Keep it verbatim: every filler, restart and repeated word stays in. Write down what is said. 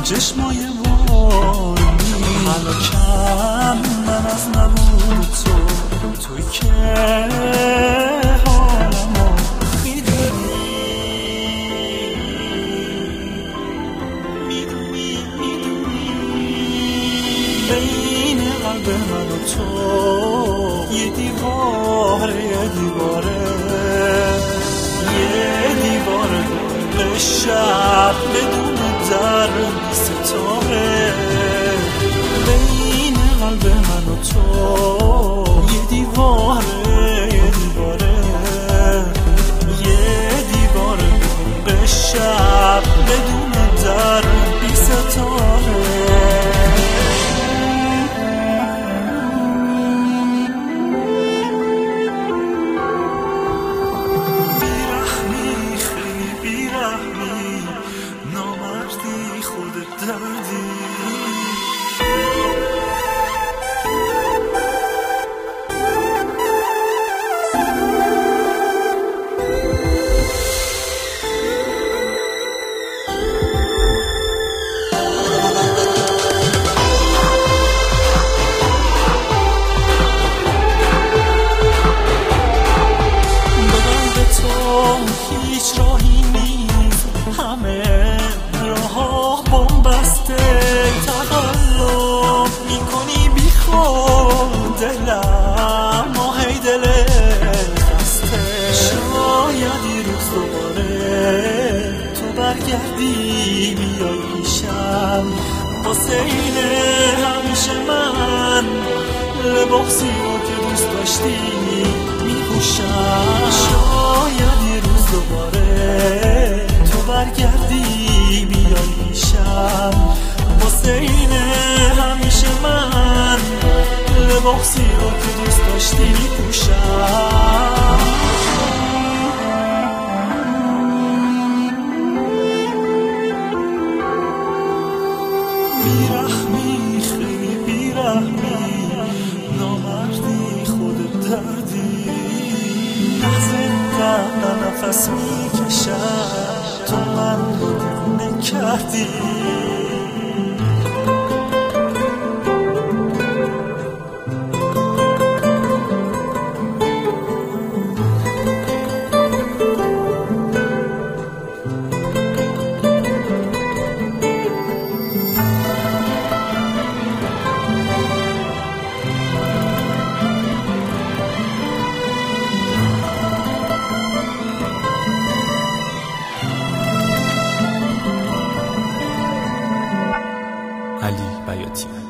چشمای بارونی حالا من از نبود تو، توی که حالمو میدونی میدونی میدونی بین قلب من و تو یه دیواره یه دیواره یه دیواره به شب بدون در ستاره بین قلب من و تو یه دیواره یه دیواره یه دیواره به شب بدون در بی ستاره هیچ راهی نیست، همه راه بومبسته تقلب میکنی بی خود دلم ما هی دل خسته شاید یه روز دوباره تو برگردی بیای پیشم واسه اینه همیشه من لباسی رو که دوست داشتی میپوشم شاید یه روز دوباره تو برگردی بیای پیشم واسه اینه همیشه من لباسی رو که دوست داشتی میپوشم بیرحمی خیلی بیرحمی نامردی خودت دردی زنده نفس میکشم تو من رو دیوونه کردی علی بیاتی.